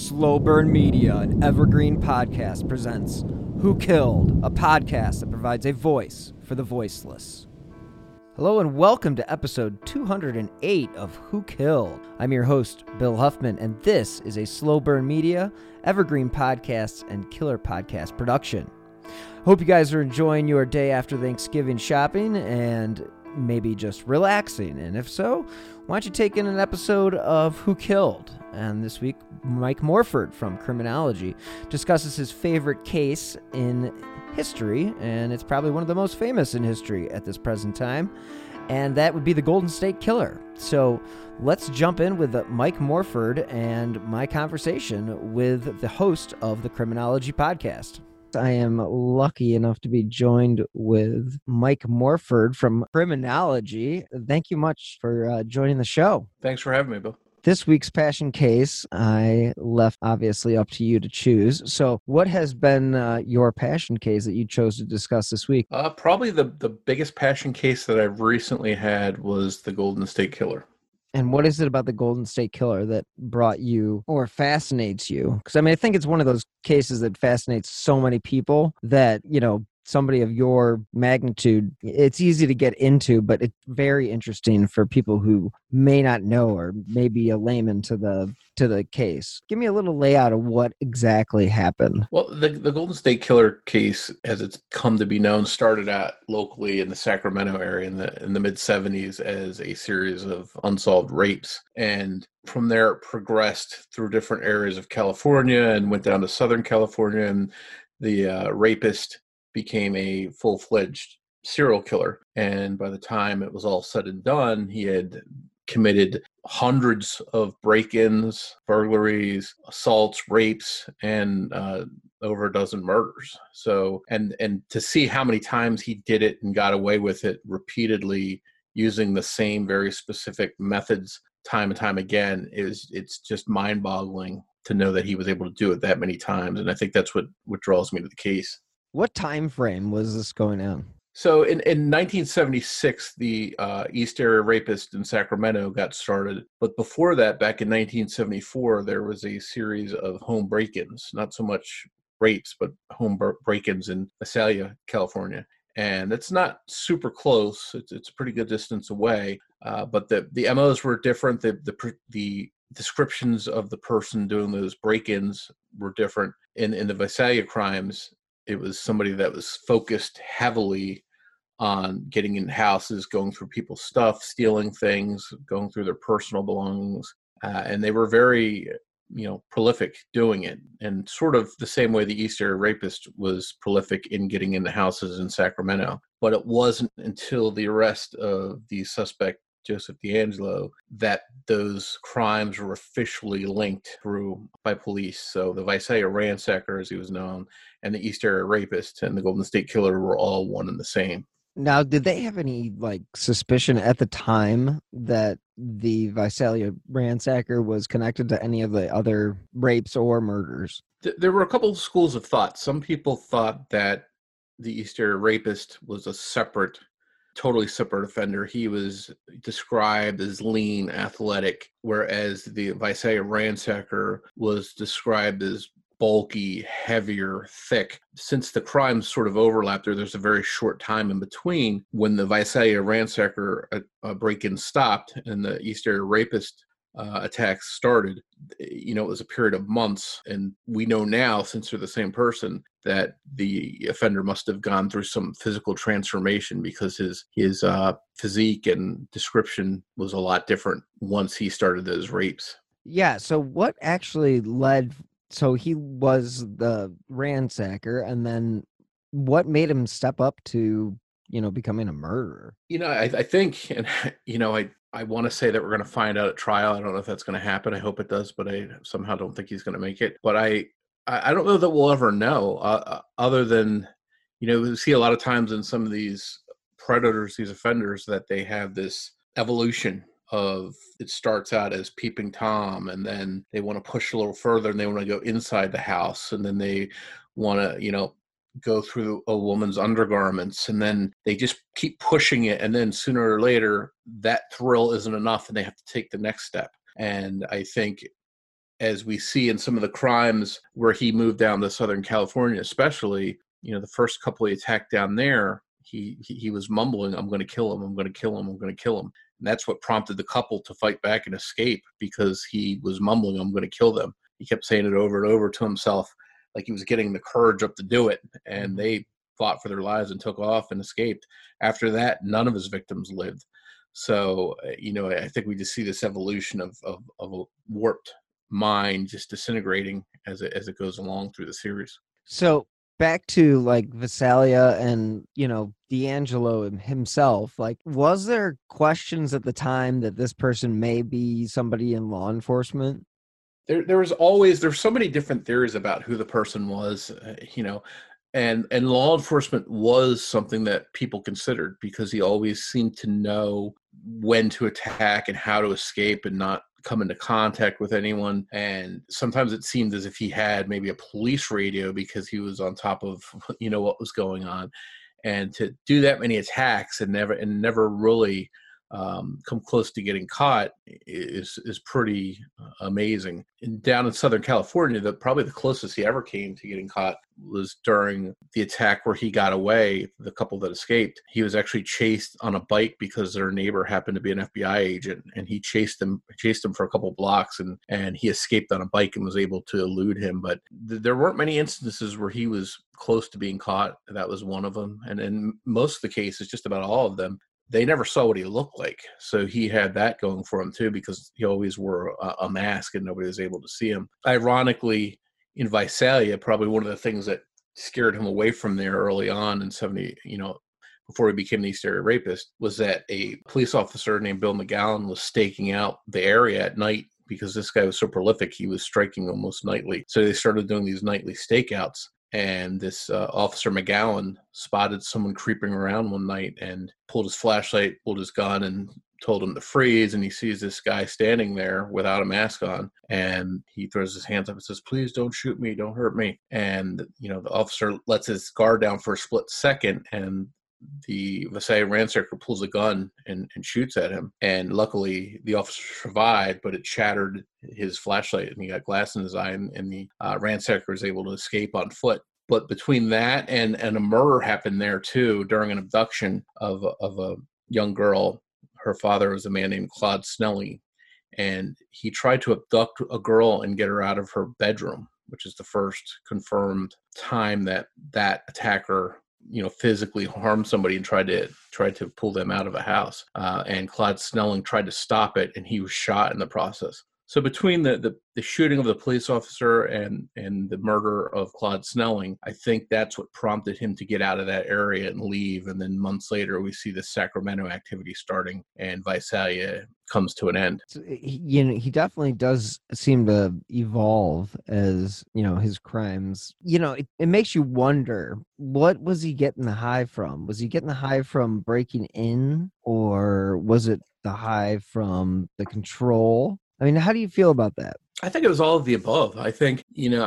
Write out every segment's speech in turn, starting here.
Slow Burn Media, an evergreen podcast, presents Who Killed, a podcast that provides a voice for the voiceless. Hello and welcome to episode 208 of Who Killed. I'm your host, Bill Huffman, and this is a Slow Burn Media, evergreen podcasts, and killer podcast production. Hope you guys are enjoying your day after Thanksgiving shopping and maybe just relaxing. And if so, why don't you take in an episode of Who Killed? And this week, Mike Morford from Criminology discusses his favorite case in history, and it's probably one of the most famous in history at this present time, and that would be the Golden State Killer. So let's jump in with Mike Morford and my conversation with the host of the Criminology podcast. I am lucky enough to be joined with Mike Morford from Criminology. Thank you much for joining the show. Thanks for having me, Bill. This week's passion case, I left obviously up to you to choose. So what has been your passion case that you chose to discuss this week? Probably the biggest passion case that I've recently had was the Golden State Killer. And what is it about the Golden State Killer that brought you or fascinates you? Because, I mean, I think it's one of those cases that fascinates so many people that, you know, somebody of your magnitude, it's easy to get into, but it's very interesting for people who may not know or may be a layman to the case. Give me a little layout of what exactly happened. Well, the Golden State Killer case, as it's come to be known, started out locally in the Sacramento area in the mid-'70s as a series of unsolved rapes. And from there, it progressed through different areas of California and went down to Southern California, and the rapist became a full-fledged serial killer. And by the time it was all said and done, he had committed hundreds of break-ins, burglaries, assaults, rapes, and over a dozen murders. So, and to see how many times he did it and got away with it repeatedly using the same very specific methods time and time again, it's just mind-boggling to know that he was able to do it that many times. And I think that's what draws me to the case. What time frame was this going on? So in 1976, the East Area Rapist in Sacramento got started. But before that, back in 1974, there was a series of home break-ins, not so much rapes, but home break-ins in Visalia, California. And it's not super close. It's a pretty good distance away. But the MOs were different. The descriptions of the person doing those break-ins were different. In the Visalia crimes, it was somebody that was focused heavily on getting in houses, going through people's stuff, stealing things, going through their personal belongings. And they were very, prolific doing it. And sort of the same way the East Area Rapist was prolific in getting into houses in Sacramento. But it wasn't until the arrest of the suspect, Joseph DeAngelo, that those crimes were officially linked through by police. So the Visalia Ransacker, as he was known, and the East Area Rapist and the Golden State Killer were all one and the same. Now, did they have any suspicion at the time that the Visalia Ransacker was connected to any of the other rapes or murders? There were a couple of schools of thought. Some people thought that the East Area Rapist was a totally separate offender. He was described as lean, athletic, whereas the Visalia Ransacker was described as bulky, heavier, thick. Since the crimes sort of overlapped, there's a very short time in between when the Visalia Ransacker break-in stopped and the East Area Rapist attacks started. It was a period of months, and we know now, since they're the same person, that the offender must have gone through some physical transformation because his physique and description was a lot different once he started those rapes. Yeah, so what actually led... So he was the ransacker, and then what made him step up to, becoming a murderer? I think, and, I want to say that we're going to find out at trial. I don't know if that's going to happen. I hope it does, but I somehow don't think he's going to make it. But I don't know that we'll ever know, other than, we see a lot of times in some of these predators, these offenders, that they have this evolution of, it starts out as peeping Tom, and then they want to push a little further and they want to go inside the house, and then they want to, go through a woman's undergarments, and then they just keep pushing it, and then sooner or later that thrill isn't enough and they have to take the next step. And I think as we see in some of the crimes where he moved down to Southern California, especially, the first couple he attacked down there, he was mumbling, "I'm going to kill him. I'm going to kill him. I'm going to kill him." And that's what prompted the couple to fight back and escape, because he was mumbling, "I'm going to kill them." He kept saying it over and over to himself, like he was getting the courage up to do it. And they fought for their lives and took off and escaped. After that, none of his victims lived. So, I think we just see this evolution of a warped mind just disintegrating as it goes along through the series. So back to like Visalia and, D'Angelo himself, like, was there questions at the time that this person may be somebody in law enforcement? There's so many different theories about who the person was, and law enforcement was something that people considered, because he always seemed to know when to attack and how to escape and not come into contact with anyone. And sometimes it seemed as if he had maybe a police radio, because he was on top of what was going on. And to do that many attacks and never really come close to getting caught is pretty amazing. And down in Southern California, probably the closest he ever came to getting caught was during the attack where he got away, the couple that escaped. He was actually chased on a bike because their neighbor happened to be an FBI agent, and he chased him for a couple blocks, and he escaped on a bike and was able to elude him. But there weren't many instances where he was close to being caught. That was one of them. And in most of the cases, just about all of them, they never saw what he looked like. So he had that going for him too, because he always wore a mask and nobody was able to see him. Ironically, in Visalia, probably one of the things that scared him away from there early on in 70, before he became the East Area Rapist, was that a police officer named Bill McGowan was staking out the area at night, because this guy was so prolific. He was striking almost nightly. So they started doing these nightly stakeouts. And this Officer McGowan spotted someone creeping around one night and pulled his flashlight, pulled his gun, and told him to freeze. And he sees this guy standing there without a mask on. And he throws his hands up and says, "Please don't shoot me. Don't hurt me." And, the officer lets his guard down for a split second. And the Visalia ransacker pulls a gun and shoots at him. And luckily, the officer survived, but it shattered his flashlight, and he got glass in his eye, and the ransacker was able to escape on foot. But between that and a murder happened there too, during an abduction of a young girl. Her father was a man named Claude Snelling, and he tried to abduct a girl and get her out of her bedroom, which is the first confirmed time that attacker physically harmed somebody and tried to pull them out of a house. And Claude Snelling tried to stop it, and he was shot in the process. So between the shooting of the police officer and the murder of Claude Snelling, I think that's what prompted him to get out of that area and leave. And then months later, we see the Sacramento activity starting, and Visalia comes to an end. So, he definitely does seem to evolve as, his crimes. It makes you wonder, what was he getting the high from? Was he getting the high from breaking in, or was it the high from the control? I mean, how do you feel about that? I think it was all of the above. I think,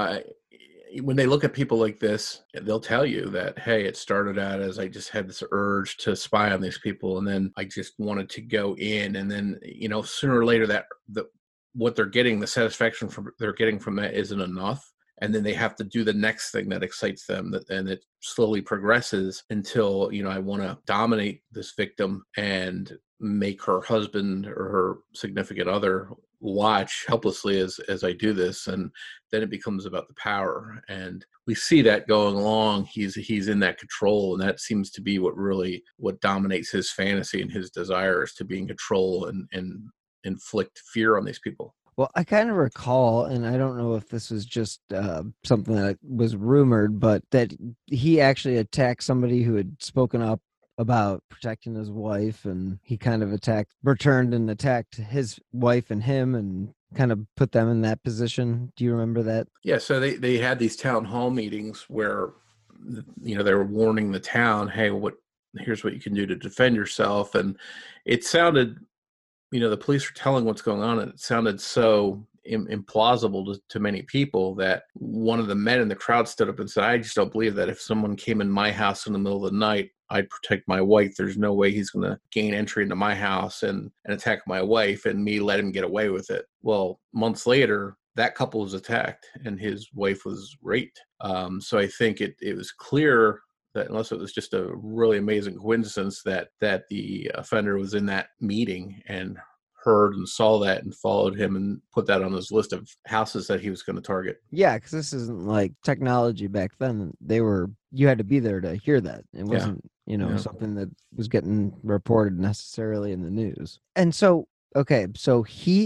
when they look at people like this, they'll tell you that, hey, it started out as I just had this urge to spy on these people, and then I just wanted to go in, and then, sooner or later that what they're getting, the satisfaction they're getting from that isn't enough. And then they have to do the next thing that excites them, and it slowly progresses until, I want to dominate this victim and make her husband or her significant other watch helplessly as I do this. And then it becomes about the power. And we see that going along. He's in that control, and that seems to be what dominates his fantasy and his desires, to be in control and inflict fear on these people. Well, I kind of recall, and I don't know if this was just something that was rumored, but that he actually attacked somebody who had spoken up about protecting his wife, and he kind of returned and attacked his wife and him, and kind of put them in that position. Do you remember that? Yeah, so they had these town hall meetings where, they were warning the town, hey, here's what you can do to defend yourself. And it sounded, the police were telling what's going on, and it sounded so implausible to many people that one of the men in the crowd stood up and said, "I just don't believe that if someone came in my house in the middle of the night, I'd protect my wife. There's no way he's going to gain entry into my house and attack my wife and me let him get away with it." Well, months later, that couple was attacked and his wife was raped. So I think it was clear that unless it was just a really amazing coincidence that the offender was in that meeting and heard and saw that and followed him and put that on his list of houses that he was going to target. Yeah, because this isn't like technology back then. You had to be there to hear that. It wasn't, Yeah. something that was getting reported necessarily in the news. And so, okay, so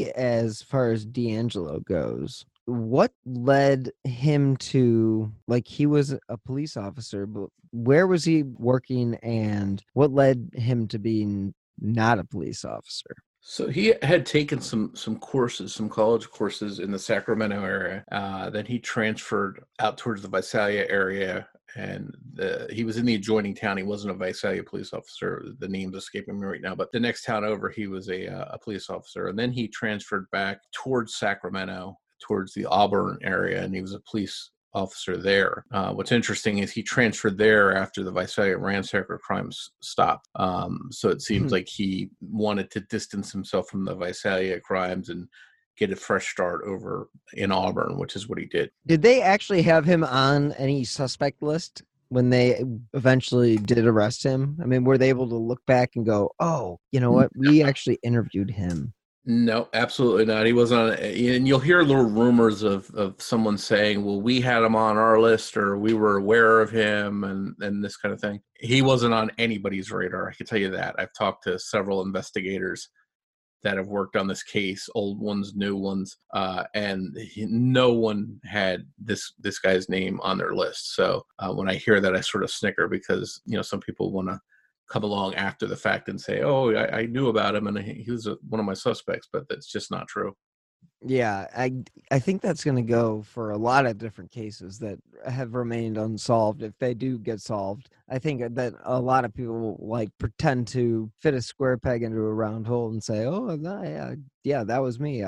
as far as D'Angelo goes, what led him to, like, he was a police officer, but where was he working and what led him to being not a police officer? So he had taken some courses, some college courses in the Sacramento area. Then he transferred out towards the Visalia area, and he was in the adjoining town. He wasn't a Visalia police officer. The name's escaping me right now, but the next town over, he was a police officer. And then he transferred back towards Sacramento, towards the Auburn area, and he was a police officer there. What's interesting is he transferred there after the Visalia ransacker crimes stopped. So it seems like he wanted to distance himself from the Visalia crimes and get a fresh start over in Auburn, which is what he did. Did they actually have him on any suspect list when they eventually did arrest him? I mean, were they able to look back and go, oh, you know what? We actually interviewed him. No, absolutely not. He wasn't on, and you'll hear little rumors of someone saying, well, we had him on our list or we were aware of him and this kind of thing. He wasn't on anybody's radar. I can tell you that. I've talked to several investigators that have worked on this case, old ones, new ones, and no one had this guy's name on their list. So when I hear that, I sort of snicker because, some people want to come along after the fact and say, oh, I knew about him and he was one of my suspects, but that's just not true. Yeah, I think that's going to go for a lot of different cases that have remained unsolved. If they do get solved, I think that a lot of people will, like, pretend to fit a square peg into a round hole and say, "Oh, no, yeah, that was me.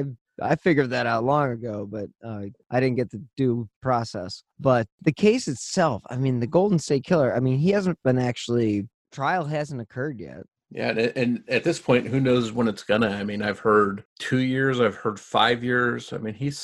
I figured that out long ago, but I didn't get the due process." But the case itself, I mean, the Golden State Killer, I mean, he hasn't been actually trial hasn't occurred yet. Yeah, and at this point, who knows when it's gonna? I mean, I've heard 2 years, I've heard 5 years. I mean, he's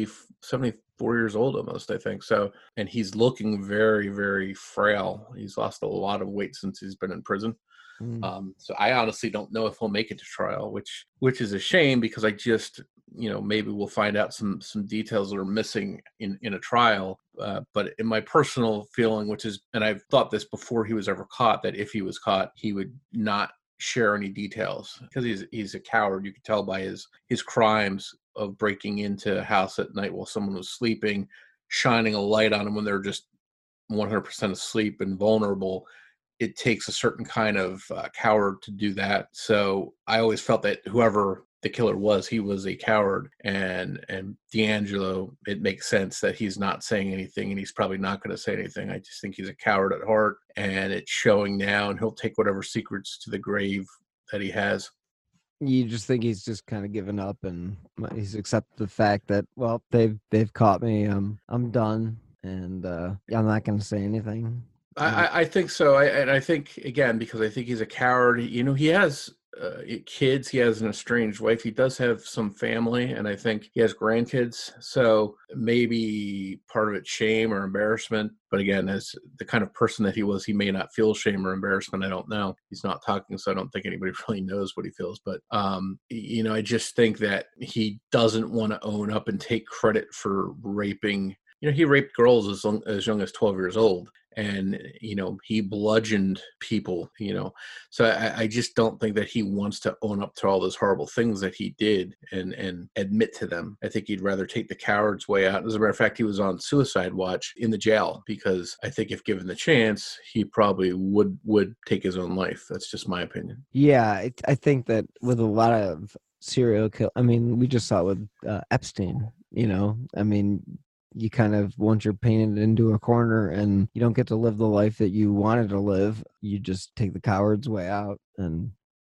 74 years old almost, I think. So, and he's looking very, very frail. He's lost a lot of weight since he's been in prison. So I honestly don't know if he'll make it to trial, which is a shame because I just, maybe we'll find out some details that are missing in a trial. But in my personal feeling, which is, and I've thought this before he was ever caught, that if he was caught, he would not share any details because he's a coward. You could tell by his crimes of breaking into a house at night while someone was sleeping, shining a light on them when they're just 100% asleep and vulnerable. It takes a certain kind of coward to do that. So I always felt that whoever the killer was, he was a coward. And D'Angelo, it makes sense that he's not saying anything, and he's probably not going to say anything. I just think he's a coward at heart, and it's showing now. And he'll take whatever secrets to the grave that he has. You just think he's just kind of given up and he's accepted the fact that, well, they've caught me. I'm done, and I'm not going to say anything. I think so. And I think, again, because I think he's a coward, he has kids, he has an estranged wife, he does have some family, and I think he has grandkids. So maybe part of it's shame or embarrassment. But again, as the kind of person that he was, he may not feel shame or embarrassment. I don't know. He's not talking, so I don't think anybody really knows what he feels. But, I just think that he doesn't want to own up and take credit for raping. He raped girls as young as 12 years old. And, he bludgeoned people, So I just don't think that he wants to own up to all those horrible things that he did and admit to them. I think he'd rather take the coward's way out. As a matter of fact, he was on suicide watch in the jail because I think if given the chance, he probably would take his own life. That's just my opinion. Yeah, I think that with a lot of serial kill, I mean, we just saw it with Epstein, I mean, you kind of, once you're painted into a corner and you don't get to live the life that you wanted to live, you just take the coward's way out and,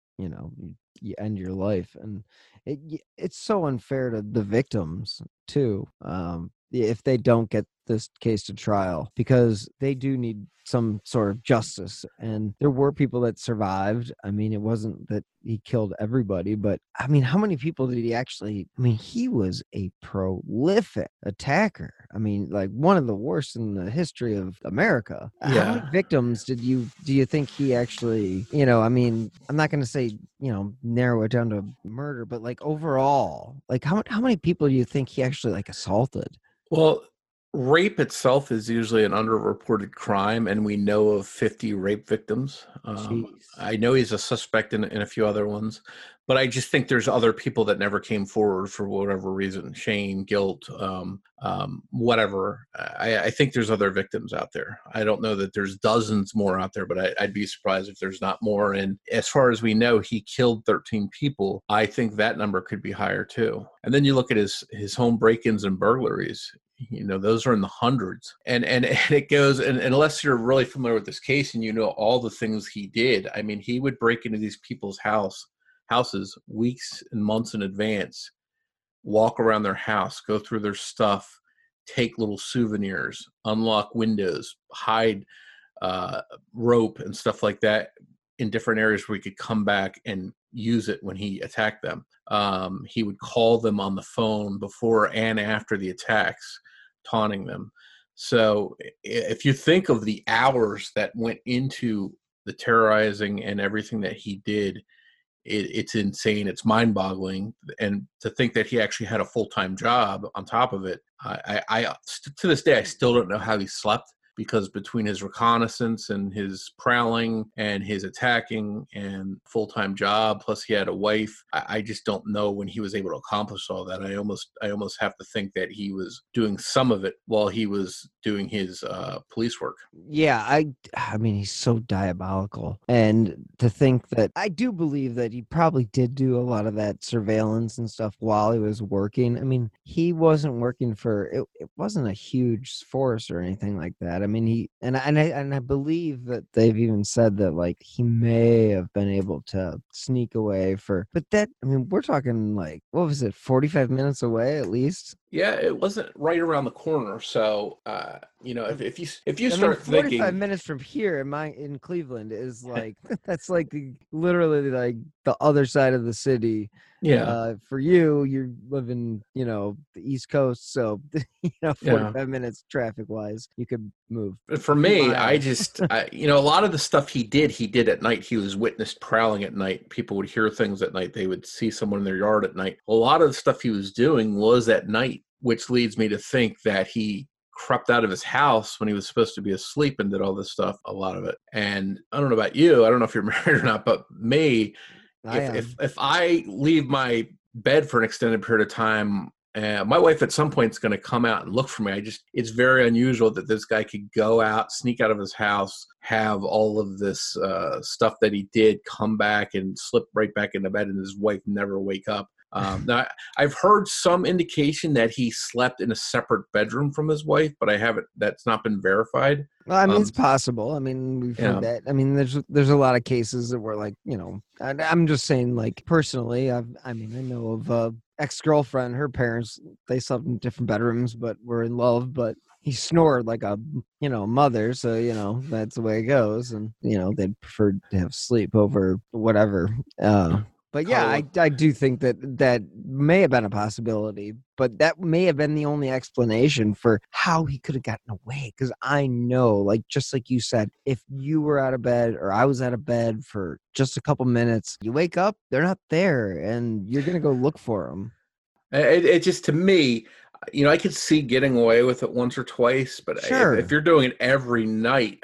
you end your life. And it's so unfair to the victims too. If they don't get this case to trial because they do need some sort of justice. And there were people that survived. I mean, it wasn't that he killed everybody, but I mean, how many people did he actually? I mean, he was a prolific attacker. I mean, like one of the worst in the history of America. How many Yeah. victims do you think he actually, I mean, I'm not going to say, narrow it down to murder, but like overall, like how many people do you think he actually like assaulted? Well, rape itself is usually an underreported crime, and we know of 50 rape victims. Jeez. I know he's a suspect in a few other ones, but I just think there's other people that never came forward for whatever reason, shame, guilt, whatever. I think there's other victims out there. I don't know that there's dozens more out there, but I'd be surprised if there's not more. And as far as we know, he killed 13 people. I think that number could be higher too. And then you look at his home break-ins and burglaries. Those are in the hundreds, and it goes, and unless you're really familiar with this case and you know all the things he did. I mean, he would break into these people's houses weeks and months in advance, walk around their house, go through their stuff, take little souvenirs, unlock windows, hide rope and stuff like that in different areas where he could come back and use it when he attacked them. He would call them on the phone before and after the attacks, taunting them. So if you think of the hours that went into the terrorizing and everything that he did, it's insane. It's mind-boggling. And to think that he actually had a full-time job on top of it, I to this day, I still don't know how he slept, because between his reconnaissance and his prowling and his attacking and full-time job, plus he had a wife, I just don't know when he was able to accomplish all that. I almost have to think that he was doing some of it while he was doing his police work. Yeah, I mean, he's so diabolical. And to think that I do believe that he probably did do a lot of that surveillance and stuff while he was working. I mean, he wasn't working for it wasn't a huge force or anything like that. I mean, I believe that they've even said that like he may have been able to sneak away but that, I mean, we're talking like, what was it, 45 minutes away at least? Yeah, it wasn't right around the corner. So, if you I mean, start 45 thinking, minutes from here in Cleveland is like that's like literally like the other side of the city. yeah, For you, you're living, the East Coast, so yeah. 45 minutes traffic wise, you could move But a for few me, miles. a lot of the stuff he did at night. He was witnessed prowling at night. People would hear things at night. They would see someone in their yard at night. A lot of the stuff he was doing was at night, which leads me to think that he crept out of his house when he was supposed to be asleep and did all this stuff, a lot of it. And I don't know about you. I don't know if you're married or not, but me, I if I leave my bed for an extended period of time, my wife at some point is going to come out and look for me. It's very unusual that this guy could go out, sneak out of his house, have all of this stuff that he did, come back and slip right back into bed, and his wife never wake up. Now, I've heard some indication that he slept in a separate bedroom from his wife, but that's not been verified. Well, I mean, it's Um, possible. I mean, we've heard yeah, that. I mean, there's a lot of cases that were like, I'm just saying, like personally, I mean, I know of ex-girlfriend, her parents, they slept in different bedrooms, but were in love. But he snored like a, mother, so that's the way it goes, and they'd prefer to have sleep over whatever. But yeah, I'll, I do think that may have been a possibility, but that may have been the only explanation for how he could have gotten away. Because I know, like just like you said, if you were out of bed or I was out of bed for just a couple minutes, you wake up, they're not there, and you're gonna go look for them. it just, to me, I could see getting away with it once or twice, but if Sure, you're doing it every night,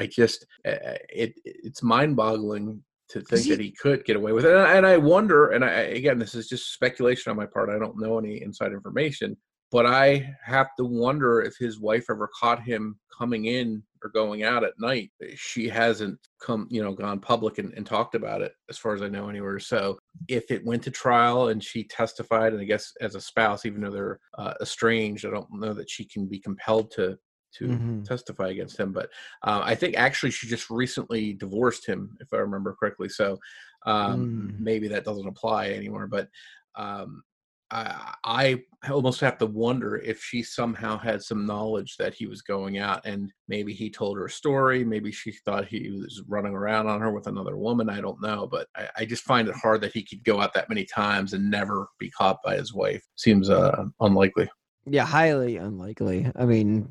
it's mind-boggling to because think that he could get away with it. And I wonder, and again, this is just speculation on my part. I don't know any inside information, but I have to wonder if his wife ever caught him coming in or going out at night. She hasn't gone public and talked about it, as far as I know, anywhere. So if it went to trial and she testified, and I guess as a spouse, even though they're estranged, I don't know that she can be compelled to hmm testify against him. But I think actually she just recently divorced him, if I remember correctly. So mm. maybe that doesn't apply anymore. But um, I almost have to wonder if she somehow had some knowledge that he was going out, and maybe he told her a story. Maybe she thought he was running around on her with another woman. I don't know, but I just find it hard that he could go out that many times and never be caught by his wife. Seems unlikely. Yeah, highly unlikely. I mean,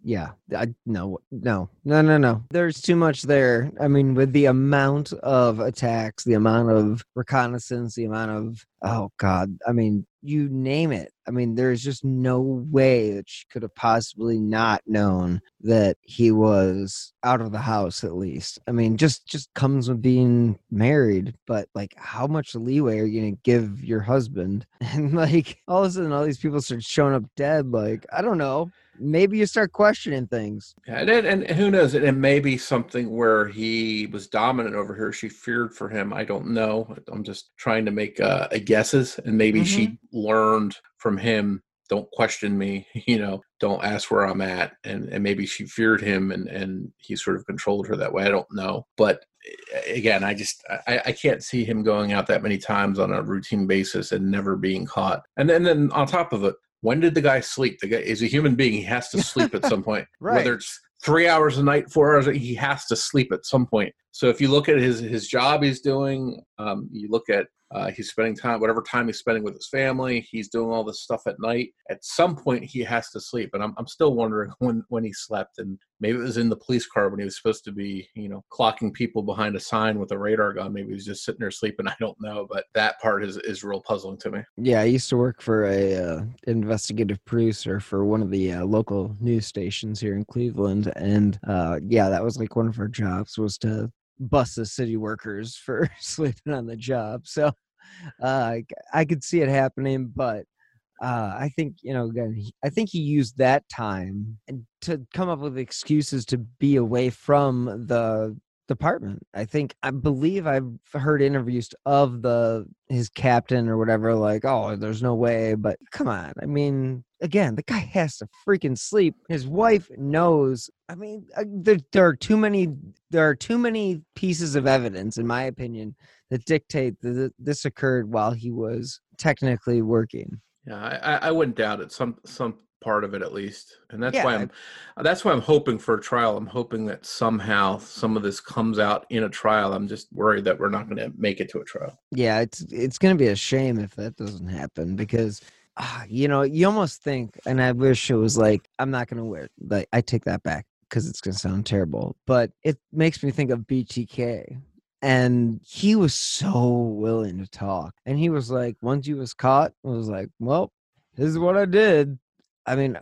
no. There's too much there. I mean, with the amount of attacks, the amount of reconnaissance, the amount of, oh God, I mean, you name it. I mean, there's just no way that she could have possibly not known that he was out of the house, at least. I mean, just comes with being married, but like, how much leeway are you going to give your husband? And like, all of a sudden, all these people start showing up dead. Like, I don't know. Maybe you start questioning things. Yeah, and who knows? It may be something where he was dominant over her. She feared for him. I don't know. I'm just trying to make guesses, and maybe she learned from him. Don't question me. Don't ask where I'm at, and maybe she feared him, and he sort of controlled her that way. I don't know, but again, I can't see him going out that many times on a routine basis and never being caught. And then on top of it, when did the guy sleep? The guy is a human being. He has to sleep at some point. Right. Whether it's 3 hours a night, 4 hours, he has to sleep at some point. So if you look at his job he's doing, you look at he's spending time, whatever time he's spending with his family, he's doing all this stuff at night. At some point, he has to sleep. And I'm still wondering when he slept. And maybe it was in the police car when he was supposed to be, clocking people behind a sign with a radar gun. Maybe he was just sitting there sleeping. I don't know. But that part is real puzzling to me. Yeah, I used to work for a investigative producer for one of the local news stations here in Cleveland. And that was like one of our jobs was to bust the city workers for sleeping on the job. So I could see it happening, but I think, again, I think he used that time to come up with excuses to be away from the department. I believe I've heard interviews of his captain or whatever, like, oh, there's no way, but come on. I mean, again, the guy has to freaking sleep. His wife knows. I mean, there are too many pieces of evidence, in my opinion, that dictate that this occurred while he was technically working. Yeah, I wouldn't doubt it. Some part of it at least, and that's Yeah, why I'm hoping for a trial. I'm hoping that somehow some of this comes out in a trial. I'm just worried that we're not going to make it to a trial. Yeah, it's going to be a shame if that doesn't happen because you almost think, and I wish it was like, I'm not going to wear, like, I take that back because it's going to sound terrible, but it makes me think of BTK. And he was so willing to talk. And he was like, once he was caught, I was like, well, this is what I did. I mean,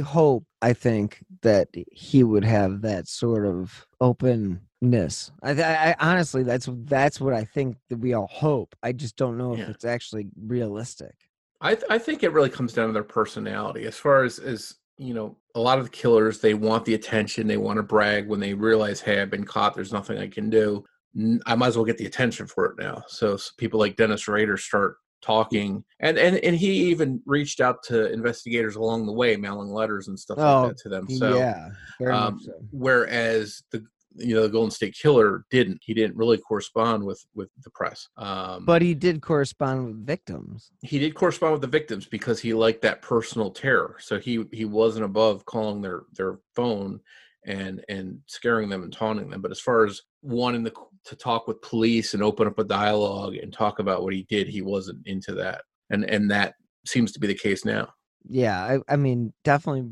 I think that he would have that sort of openness. I honestly, that's what I think that we all hope. I just don't know if it's actually realistic. I think it really comes down to their personality. As far as a lot of the killers, they want the attention. They want to brag when they realize, hey, I've been caught. There's nothing I can do. I might as well get the attention for it now. So people like Dennis Rader start talking, and he even reached out to investigators along the way, mailing letters and stuff like that to them. So yeah, very much so. Whereas the Golden State Killer didn't. He didn't really correspond with the press. But he did correspond with victims. He did correspond with the victims because he liked that personal terror. So he wasn't above calling their phone and scaring them and taunting them. But as far as wanting to talk with police and open up a dialogue and talk about what he did, he wasn't into that. And that seems to be the case now. Yeah, I mean, definitely.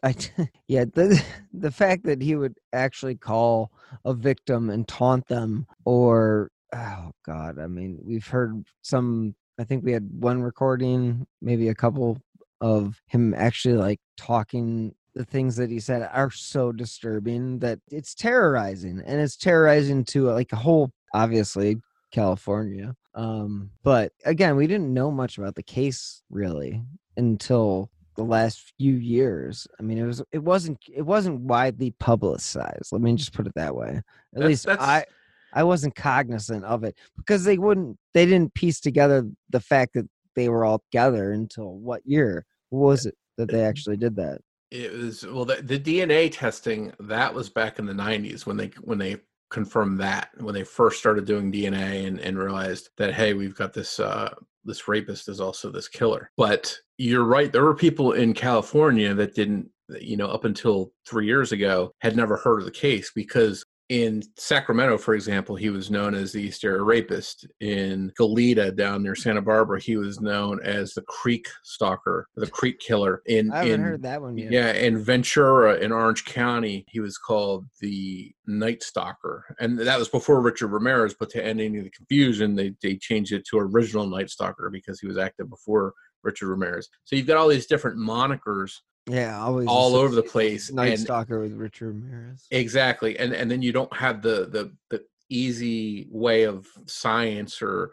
The fact that he would actually call a victim and taunt them, or, oh God, I mean, we've heard I think we had one recording, maybe a couple, of him actually like talking. The things that he said are so disturbing that it's terrorizing, and it's terrorizing to like a whole, obviously, California. But again, we didn't know much about the case really until the last few years. I mean, it wasn't widely publicized. Let me just put it that way. At least I wasn't cognizant of it because they didn't piece together the fact that they were all together until what year was it that they actually did that? It was, well, the DNA testing, that was back in the 90s when they confirmed that, when they first started doing DNA and realized that, hey, we've got this this rapist is also this killer. But you're right. There were people in California that didn't, up until 3 years ago, had never heard of the case, because in Sacramento, for example, he was known as the East Area Rapist. In Goleta, down near Santa Barbara, he was known as the Creek Stalker, the Creek Killer. I haven't heard that one yet. Yeah, in Ventura, in Orange County, he was called the Night Stalker. And that was before Richard Ramirez, but to end any of the confusion, they changed it to Original Night Stalker because he was active before Richard Ramirez. So you've got all these different monikers. Yeah, always all over the place. Night Stalker with Richard Ramirez. Exactly. And then you don't have the easy way of science or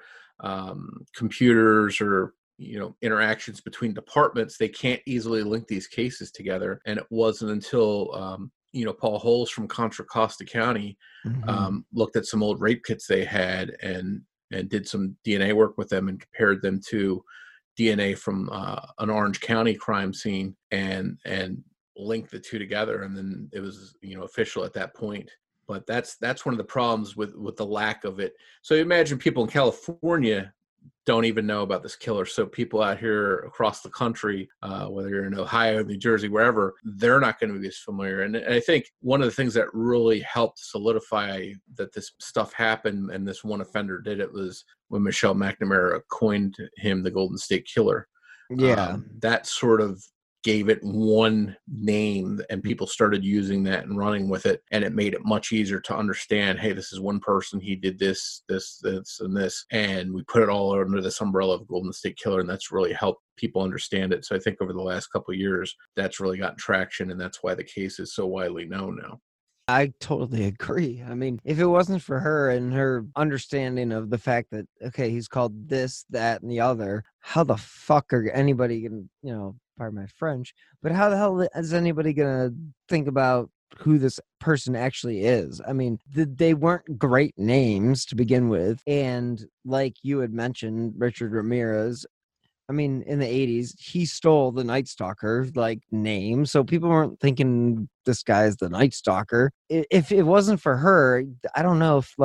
computers or interactions between departments. They can't easily link these cases together. And it wasn't until Paul Holes from Contra Costa County looked at some old rape kits they had and did some DNA work with them and compared them to DNA from an Orange County crime scene and linked the two together, and then it was official at that point. But that's one of the problems with the lack of it. So imagine people in California don't even know about this killer. So people out here across the country, whether you're in Ohio, New Jersey, wherever, they're not going to be as familiar. And I think one of the things that really helped solidify that this stuff happened and this one offender did it was when Michelle McNamara coined him the Golden State Killer. Yeah. That sort of gave it one name, and people started using that and running with it, and it made it much easier to understand, hey, this is one person, he did this, and this, and we put it all under this umbrella of Golden State Killer, and that's really helped people understand it. So I think over the last couple of years, that's really gotten traction, and that's why the case is so widely known now. I totally agree. I mean, if it wasn't for her and her understanding of the fact that, okay, he's called this, that, and the other, how the fuck are anybody going to, pardon my French, but how the hell is anybody going to think about who this person actually is? I mean, they weren't great names to begin with. And like you had mentioned, Richard Ramirez, I mean, in the 80s, he stole the Night Stalker name. So people weren't thinking this guy's the Night Stalker. If it wasn't for her, I don't know if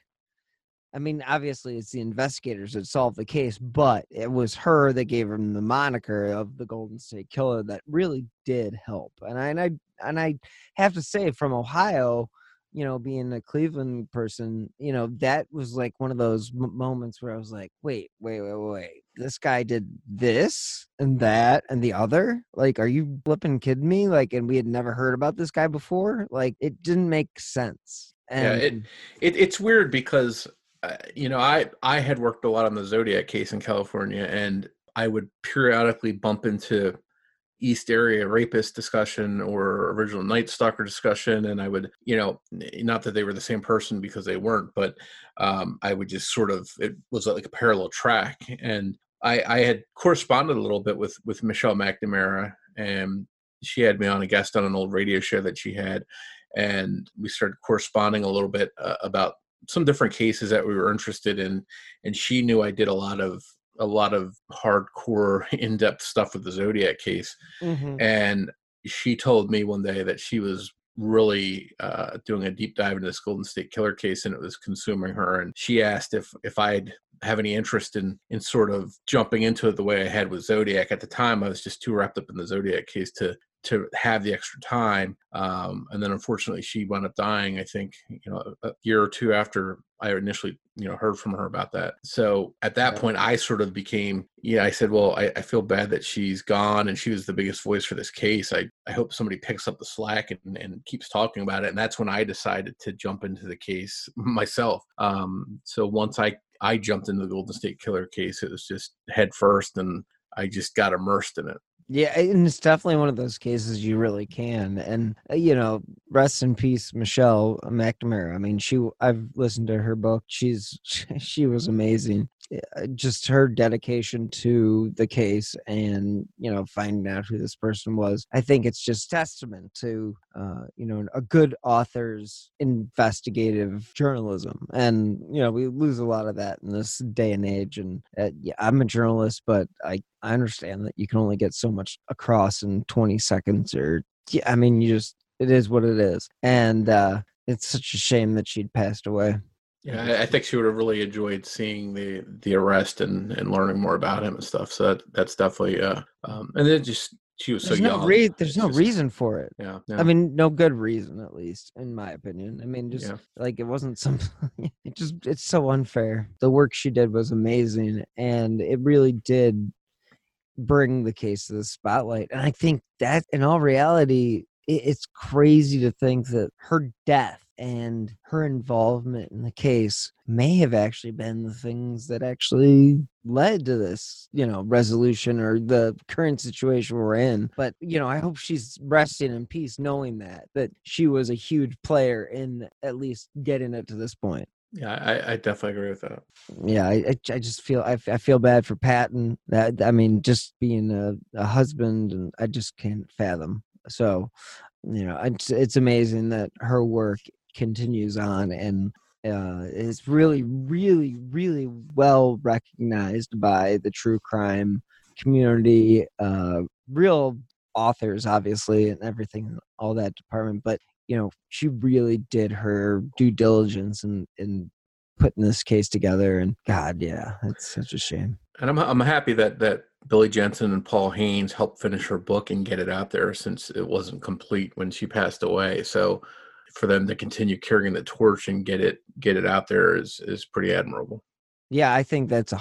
obviously it's the investigators that solved the case, but it was her that gave him the moniker of the Golden State Killer that really did help. And I have to say, from Ohio, being a Cleveland person, that was like one of those moments where I was like, wait. This guy did this and that and the other? Are you flipping kidding me? And we had never heard about this guy before? It didn't make sense. And it's weird because, I had worked a lot on the Zodiac case in California, and I would periodically bump into East Area Rapist discussion or Original Night Stalker discussion, and I would, not that they were the same person because they weren't, but I would just it was like a parallel track. And I had corresponded a little bit with Michelle McNamara, and she had me on a guest on an old radio show that she had, and we started corresponding a little bit about some different cases that we were interested in, and she knew I did a lot of hardcore in-depth stuff with the Zodiac case. And she told me one day that she was really doing a deep dive into this Golden State Killer case, and it was consuming her. And she asked if I'd have any interest in sort of jumping into it the way I had with Zodiac. At the time, I was just too wrapped up in the Zodiac case to have the extra time. And then unfortunately she wound up dying, I think, a year or two after I initially, heard from her about that. So at that point I sort of became, I said, well, I feel bad that she's gone, and she was the biggest voice for this case. I hope somebody picks up the slack and keeps talking about it. And that's when I decided to jump into the case myself. So once I jumped into the Golden State Killer case, it was just head first, and I just got immersed in it. Yeah, and it's definitely one of those cases you really can. And, rest in peace, Michelle McNamara. I mean, I've listened to her book. She was amazing. Just her dedication to the case and, finding out who this person was. I think it's just testament to, a good author's investigative journalism. And, we lose a lot of that in this day and age. And I'm a journalist, but I understand that you can only get so much across in 20 seconds it is what it is. And it's such a shame that she'd passed away. Yeah, I think she would have really enjoyed seeing the arrest and learning more about him and stuff. So that's definitely and then just she was so young. There's It's no just reason for it. yeah, I yeah, mean, no good reason, at least in my opinion. I mean, just yeah. like it wasn't some. It's so unfair. The work she did was amazing, and it really did bring the case to the spotlight. And I think that, in all reality, it's crazy to think that her death and her involvement in the case may have actually been the things that actually led to this, resolution or the current situation we're in. But, I hope she's resting in peace knowing that she was a huge player in at least getting it to this point. Yeah, I definitely agree with that. Yeah, I just feel I feel bad for Patton. That, I mean, just being a husband, and I just can't fathom. So, it's amazing that her work continues on, and is really, really, really well recognized by the true crime community. Real authors, obviously, and everything, all that department. But she really did her due diligence and putting this case together. And God, yeah, it's such a shame. And I'm happy that Billy Jensen and Paul Haynes helped finish her book and get it out there, since it wasn't complete when she passed away. So for them to continue carrying the torch and get it out there is pretty admirable. Yeah, I think that's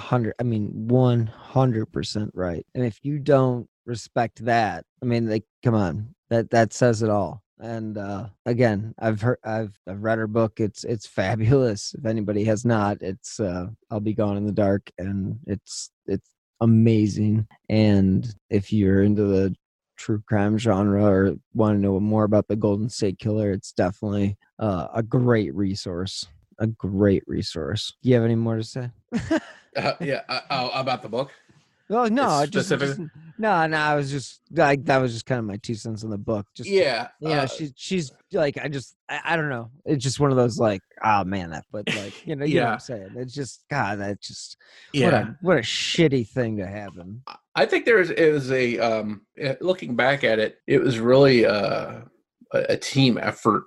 100% right. And if you don't respect that, I mean, like, come on, that says it all. And again, I've read her book. It's fabulous. If anybody has not, it's I'll Be Gone in the Dark, and it's amazing. And if you're into the true crime genre or want to know more about the Golden State Killer, it's definitely a great resource. A great resource. Do you have any more to say? Yeah, about the book. Oh no, I just Specifically? no. I was just like, that was just kind of my 2 cents on the book. Just Yeah, she's like, I don't know. It's just one of those, like, oh man, that, but like, you know what yeah, I'm saying. It's just, God, that just yeah. what a shitty thing to happen. I think it was looking back at it, it was really a team effort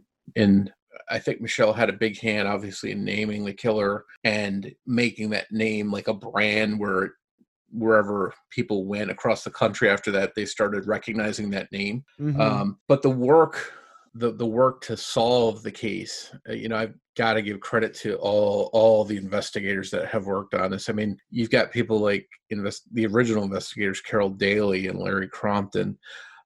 in I think Michelle had a big hand, obviously, in naming the killer and making that name like a brand where wherever people went across the country after that, they started recognizing that name. Mm-hmm. But the work to solve the case, I've got to give credit to all the investigators that have worked on this. I mean, you've got people like the original investigators, Carol Daly and Larry Crompton,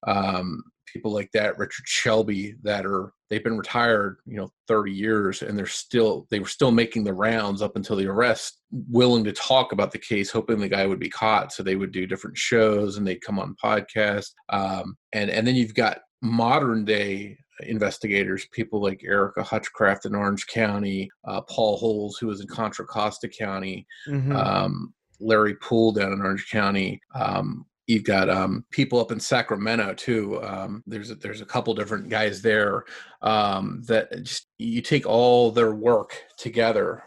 people like that, Richard Shelby, they've been retired, 30 years, and they were still making the rounds up until the arrest, willing to talk about the case, hoping the guy would be caught. So they would do different shows and they'd come on podcasts. And then you've got modern day investigators, people like Erica Hutchcraft in Orange County, Paul Holes, who was in Contra Costa County, Mm-hmm. Larry Poole down in Orange County. You've got people up in Sacramento too. There's a couple different guys there that just, you take all their work together,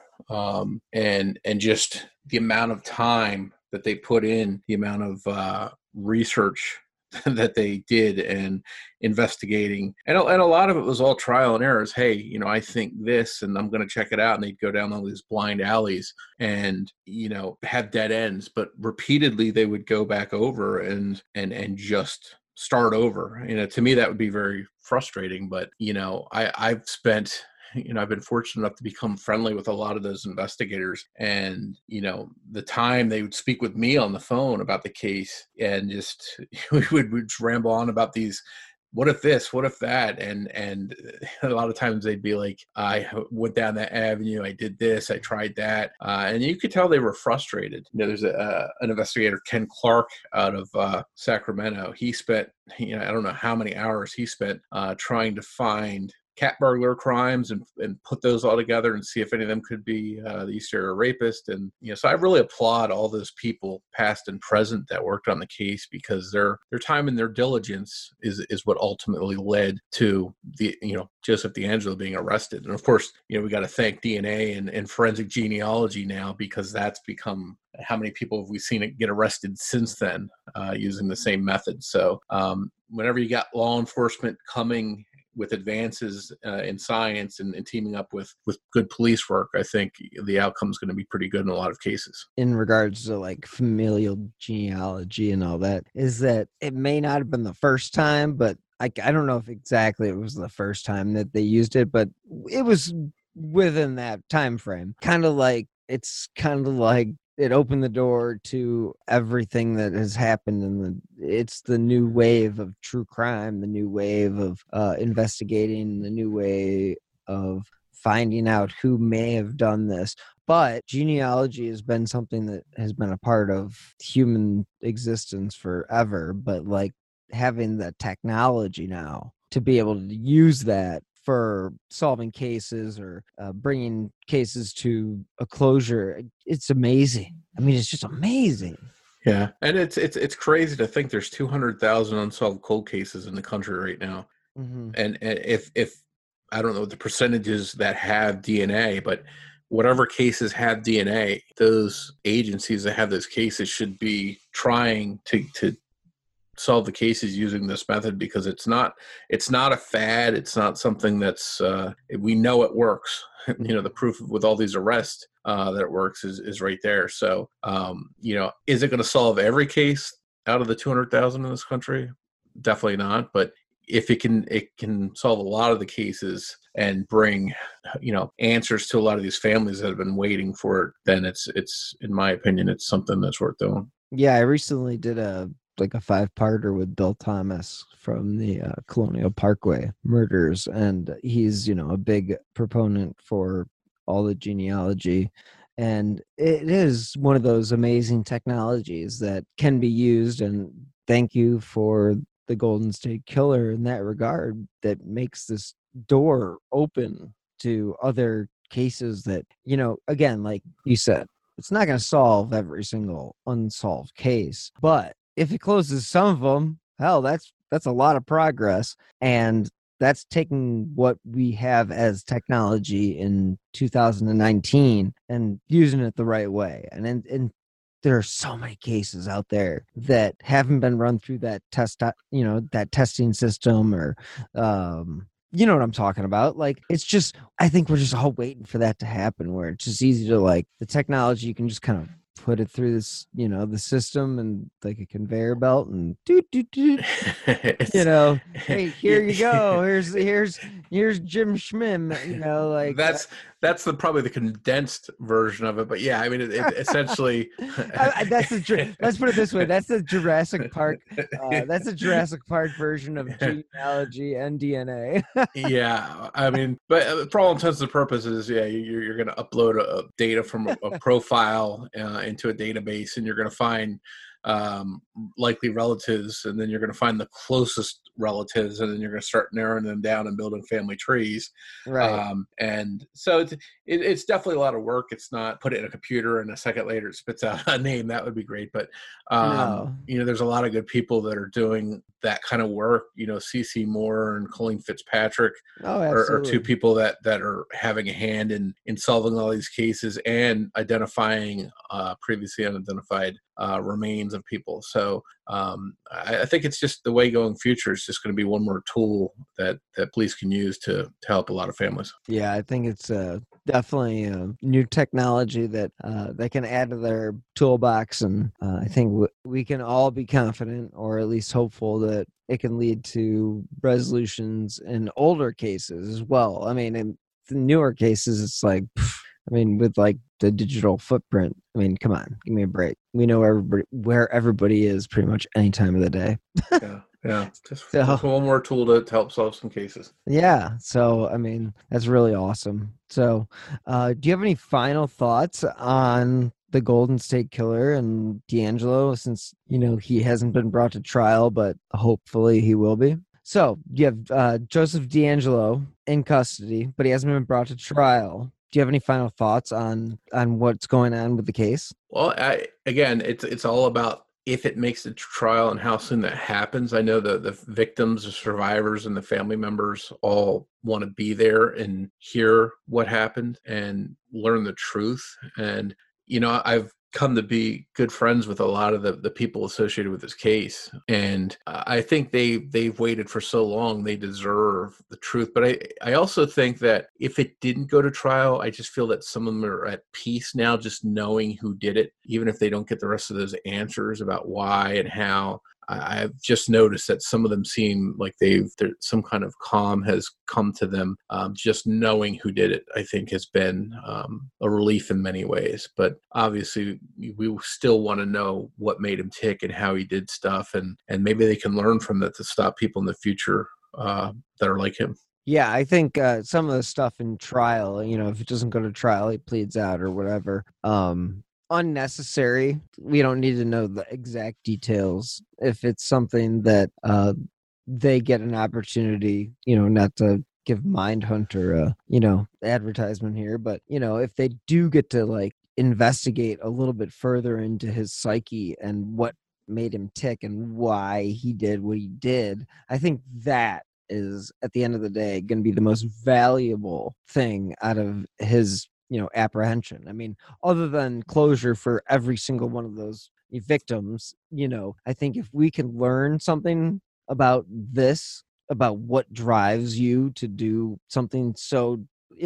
and just the amount of time that they put in, the amount of research that they did and investigating, and a lot of it was all trial and errors. Hey, I think this, and I'm going to check it out, and they'd go down all these blind alleys and have dead ends, but repeatedly they would go back over and just start over. To me that would be very frustrating, but I've spent, I've been fortunate enough to become friendly with a lot of those investigators, and the time they would speak with me on the phone about the case, and just we would just ramble on about these, what if this, what if that, and a lot of times they'd be like, I went down that avenue, I did this, I tried that, and you could tell they were frustrated. There's an investigator, Ken Clark, out of Sacramento. He spent, I don't know how many hours he spent trying to find cat burglar crimes and put those all together and see if any of them could be the East Area Rapist. And so I really applaud all those people, past and present, that worked on the case, because their time and their diligence is what ultimately led to the Joseph DeAngelo being arrested. And of course, we got to thank DNA and forensic genealogy now, because that's become, how many people have we seen it get arrested since then using the same method? So whenever you got law enforcement coming with advances in science and teaming up with good police work, I think the outcome is going to be pretty good in a lot of cases. In regards to like familial genealogy and all that, is that it may not have been the first time, but I don't know if exactly it was the first time that they used it, but it was within that time frame. It's kind of like it opened the door to everything that has happened, and it's the new wave of true crime, the new wave of investigating, the new way of finding out who may have done this. But genealogy has been something that has been a part of human existence forever. But like having the technology now to be able to use that for solving cases or bringing cases to a closure, it's amazing. I mean, it's just amazing. Yeah, and it's crazy to think there's 200,000 unsolved cold cases in the country right now. Mm-hmm. And if I don't know the percentages that have DNA, but whatever cases have DNA, those agencies that have those cases should be trying to solve the cases using this method, because it's not a fad. It's not something that's we know it works. The proof with all these arrests that it works is right there. So is it going to solve every case out of the 200,000 in this country? Definitely not. But if it can solve a lot of the cases and bring answers to a lot of these families that have been waiting for it, then it's in my opinion, it's something that's worth doing. Yeah, I recently did a 5-parter with Bill Thomas from the Colonial Parkway murders, and he's a big proponent for all the genealogy, and it is one of those amazing technologies that can be used. And thank you for the Golden State Killer in that regard, that makes this door open to other cases that, again, like you said, it's not going to solve every single unsolved case, but if it closes some of them, hell, that's a lot of progress. And that's taking what we have as technology in 2019 and using it the right way. And there are so many cases out there that haven't been run through that that testing system, or you know what I'm talking about. Like, it's just, I think we're just all waiting for that to happen, where it's just easy to, like, the technology, you can just kind of put it through this, the system, and like a conveyor belt, and doot, doot, doot. Hey, here you go. Here's Jim Schmim, like that's probably the condensed version of it. But yeah, I mean, it essentially let's put it this way. That's the Jurassic Park. That's a Jurassic Park version of genealogy and DNA. Yeah, I mean, but for all intents and purposes, yeah, you're going to upload data from a profile into a database, and you're going to find likely relatives, and then you're going to find the closest relatives, and then you're going to start narrowing them down and building family trees. Right. And so it's definitely a lot of work. It's not put it in a computer and a second later it spits out a name. That would be great. But, No. There's a lot of good people that are doing that kind of work. C.C. Moore and Colleen Fitzpatrick are two people that are having a hand in solving all these cases and identifying previously unidentified remains of people. So I think it's just the way going future. It's just going to be one more tool that police can use to help a lot of families. Yeah, I think it's definitely a new technology that they can add to their toolbox, and I think we can all be confident, or at least hopeful, that it can lead to resolutions in older cases as well. I mean, in the newer cases, it's like, with like the digital footprint, come on, give me a break. We know where everybody is pretty much any time of the day. Yeah. Just one more tool to help solve some cases. Yeah. So, that's really awesome. So, do you have any final thoughts on the Golden State Killer and DeAngelo, since, he hasn't been brought to trial, but hopefully he will be? So you have Joseph DeAngelo in custody, but he hasn't been brought to trial. Do you have any final thoughts on what's going on with the case? Well, it's all about if it makes it to trial and how soon that happens. I know the victims, the survivors, and the family members all want to be there and hear what happened and learn the truth. And, I've come to be good friends with a lot of the people associated with this case. And I think they've waited for so long, they deserve the truth. But I also think that if it didn't go to trial, I just feel that some of them are at peace now, just knowing who did it, even if they don't get the rest of those answers about why and how. I've just noticed that some of them seem like some kind of calm has come to them. Just knowing who did it, I think, has been a relief in many ways. But obviously, we still want to know what made him tick and how he did stuff, and maybe they can learn from that to stop people in the future that are like him. Yeah, I think some of the stuff in trial, if it doesn't go to trial, he pleads out or whatever. Unnecessary. We don't need to know the exact details. If it's something that they get an opportunity, not to give Mindhunter advertisement here, but if they do get to like investigate a little bit further into his psyche and what made him tick and why he did what he did, I think that is at the end of the day going to be the most valuable thing out of his apprehension. I mean, other than closure for every single one of those victims, I think if we can learn something about this, about what drives you to do something so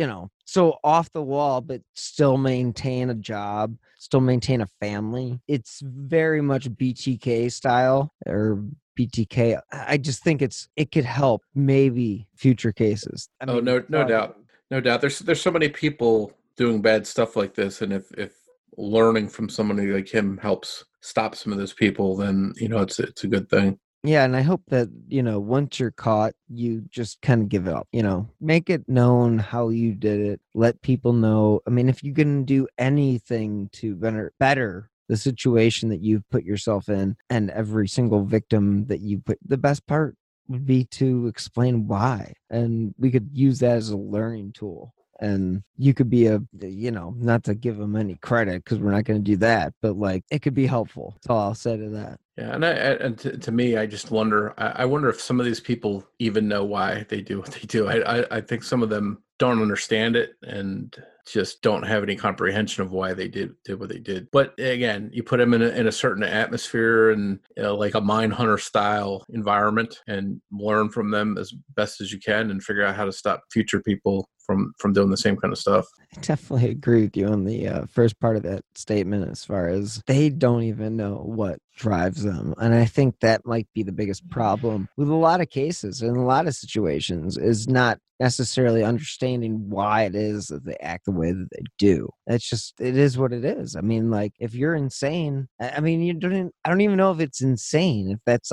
off the wall, but still maintain a job, still maintain a family. It's very much BTK style or BTK. I just think it could help maybe future cases. No doubt. No doubt. There's so many people doing bad stuff like this, and if learning from somebody like him helps stop some of those people, then it's a good thing. Yeah, and I hope that once you're caught, you just kind of give it up. Make it known how you did it. Let people know. I mean, if you can do anything to better the situation that you've put yourself in, and every single victim that you put, the best part would be to explain why, and we could use that as a learning tool. And you could be not to give them any credit because we're not going to do that, but like it could be helpful. That's all I'll say to that. Yeah, and to me, I just wonder. I wonder if some of these people even know why they do what they do. I think some of them don't understand it and just don't have any comprehension of why they did what they did. But again, you put them in a certain atmosphere and like a Mindhunter style environment, and learn from them as best as you can, and figure out how to stop future people from doing the same kind of stuff. I definitely agree with you on the first part of that statement, as far as they don't even know what drives them. And I think that might be the biggest problem with a lot of cases and a lot of situations, is not necessarily understanding why it is that they act the way that they do. It is what it is. I mean, like, if you're insane, I mean, I don't even know if it's insane,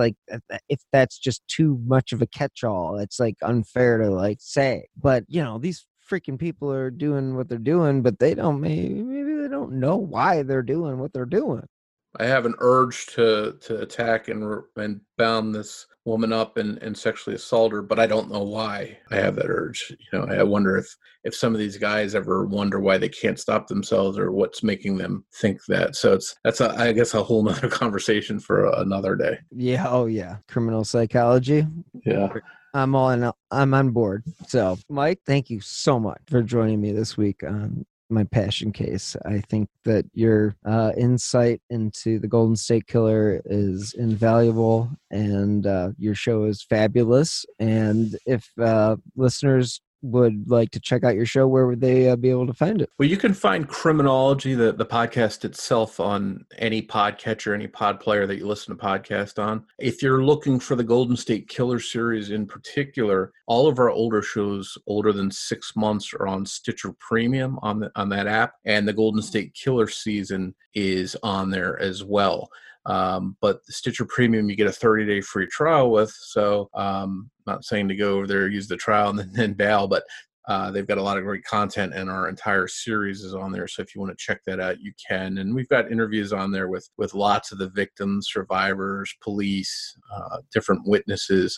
if that's just too much of a catch-all. It's like unfair to like say, but these freaking people are doing what they're doing, but maybe they don't know why they're doing what they're doing. I have an urge to attack and bound this woman up and sexually assault her, but I don't know why I have that urge. I wonder if some of these guys ever wonder why they can't stop themselves, or what's making them think that. So that's I guess a whole nother conversation for another day. Yeah. Oh yeah. Criminal psychology. Yeah. I'm on board. So, Mike, thank you so much for joining me this week on my passion case. I think that your insight into the Golden State Killer is invaluable, and your show is fabulous. And if listeners would like to check out your show, where would they be able to find it? Well, you can find Criminology, the podcast itself, on any podcatcher, any pod player that you listen to podcast on. If you're looking for the Golden State Killer series in particular, all of our older shows, older than 6 months, are on Stitcher Premium on that app, and the Golden State Killer season is on there as well. But the Stitcher Premium, you get a 30-day free trial with. So not saying to go over there, use the trial and then bail, but they've got a lot of great content, and our entire series is on there. So if you want to check that out, you can. And we've got interviews on there with lots of the victims, survivors, police, different witnesses,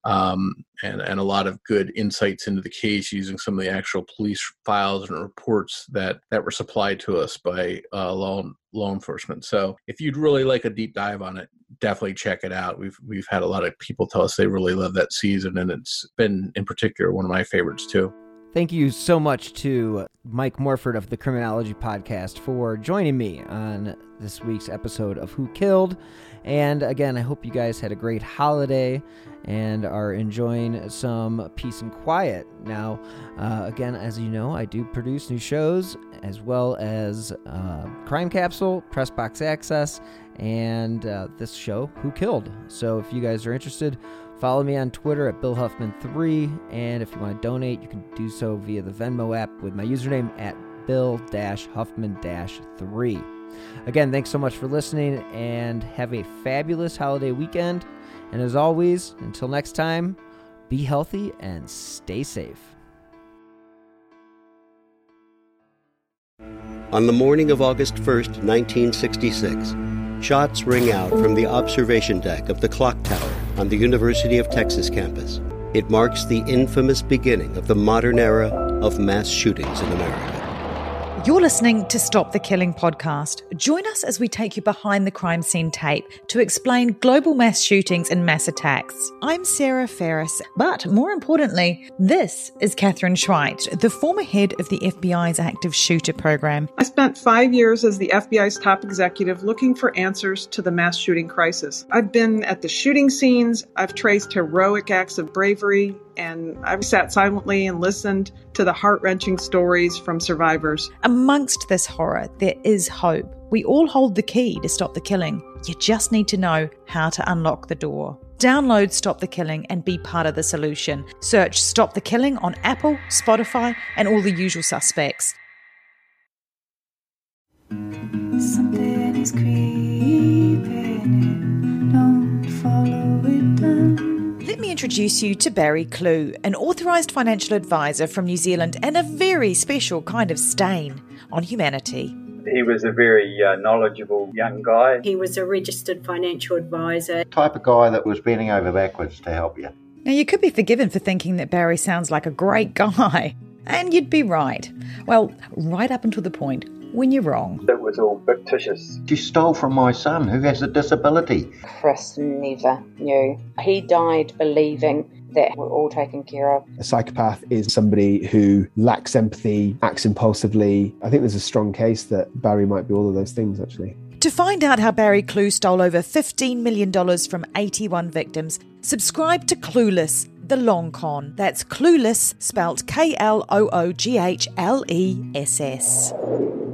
and a lot of good insights into the case using some of the actual police files and reports that were supplied to us by law enforcement. So if you'd really like a deep dive on it, definitely check it out. We've had a lot of people tell us they really love that season, and it's been in particular one of my favorites too. Thank you so much to Mike Morford of the Criminology Podcast for joining me on this week's episode of Who Killed. And again, I hope you guys had a great holiday and are enjoying some peace and quiet. Now, again, as you know, I do produce new shows as well as Crime Capsule, Press Box Access, and this show, Who Killed. So if you guys are interested, follow me on Twitter at BillHuffman3, and if you want to donate, you can do so via the Venmo app with my username at Bill-Huffman-3. Again, thanks so much for listening, and have a fabulous holiday weekend. And as always, until next time, be healthy and stay safe. On the morning of August 1st, 1966, shots ring out from the observation deck of the clock tower on the University of Texas campus. It marks the infamous beginning of the modern era of mass shootings in America. You're listening to Stop the Killing podcast. Join us as we take you behind the crime scene tape to explain global mass shootings and mass attacks. I'm Sarah Ferris, but more importantly, this is Catherine Schweit, the former head of the FBI's active shooter program. I spent 5 years as the FBI's top executive looking for answers to the mass shooting crisis. I've been at the shooting scenes, I've traced heroic acts of bravery, and I've sat silently and listened to the heart-wrenching stories from survivors. Amongst this horror, there is hope. We all hold the key to stop the killing. You just need to know how to unlock the door. Download Stop the Killing and be part of the solution. Search Stop the Killing on Apple, Spotify, and all the usual suspects. Something is creeping, don't follow it down. Let me introduce you to Barry Clew, an authorised financial advisor from New Zealand and a very special kind of stain on humanity. He was a very knowledgeable young guy. He was a registered financial advisor. Type of guy that was bending over backwards to help you. Now, you could be forgiven for thinking that Barry sounds like a great guy, and you'd be right. Well, right up until the point when you're wrong. It was all fictitious. You stole from my son who has a disability. Chris never knew. He died believing that we're all taken care of. A psychopath is somebody who lacks empathy, acts impulsively. I think there's a strong case that Barry might be all of those things, actually. To find out how Barry Clew stole over $15 million from 81 victims, subscribe to Clueless, The Long Con. That's Clueless, spelt Klooghless.